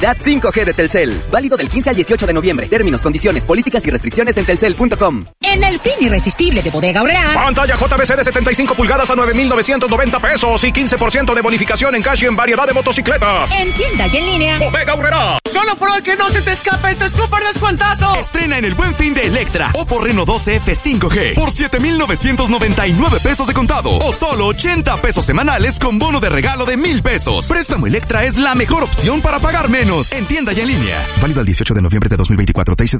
Velocidad 5G de Telcel. Válido del 15 al 18 de noviembre. Términos, condiciones, políticas y restricciones en telcel.com. En el fin irresistible de Bodega Aurrerá. Pantalla JBC de 75 pulgadas a 9,990 pesos y 15% de bonificación en cash y en variedad de motocicletas. En tienda y en línea. Bodega Aurrerá. Solo por hoy, que no se te escape este súper descuentazo. Estrena en el Buen Fin de Electra Oppo Reno 12F 5G por 7,999 pesos de contado o solo 80 pesos semanales con bono de regalo de 1,000 pesos. Préstamo Electra es la mejor opción para pagar menos. En tienda y en línea. Válido el 18 de noviembre de 2024.